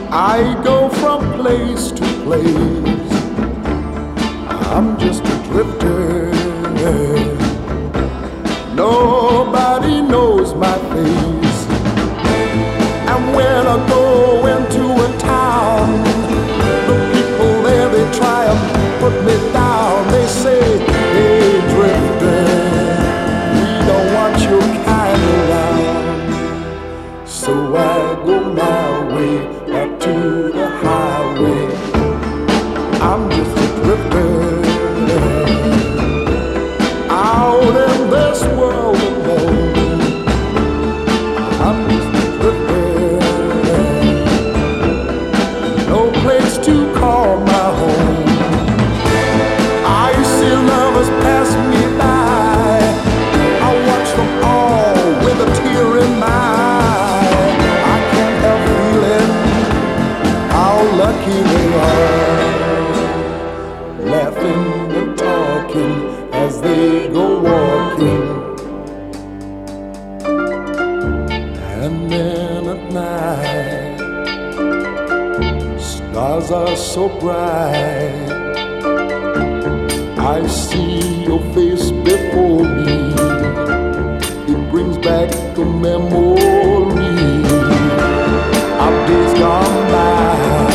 I go from place to place. I'm just a drifter. Nobody knows my face. And when I go into a town, the people there, they try and put me down. They say, hey, drifter, we don't want your kind around. So I go my way back to the highway. I'm just a drifter out in this world alone. I'm just a drifter, no place to call my home. I see lovers pass me by. I watch them all with a tear in my eye. I can't help feeling how lucky they are, laughing and talking as they go walking. And then at night, stars are so bright. I see your face before me. It brings back the memory of days gone by.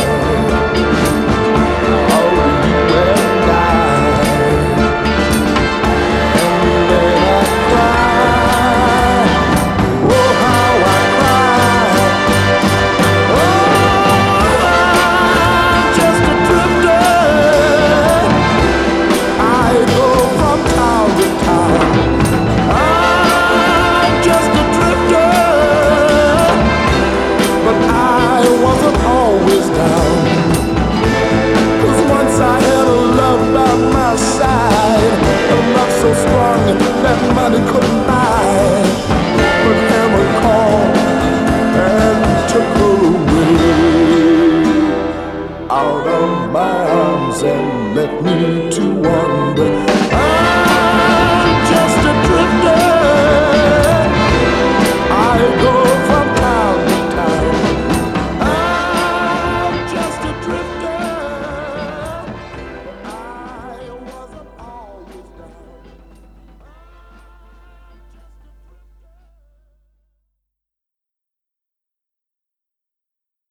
So strong that money couldn't buy, but heaven called and took her away out of my arms and left me to wonder.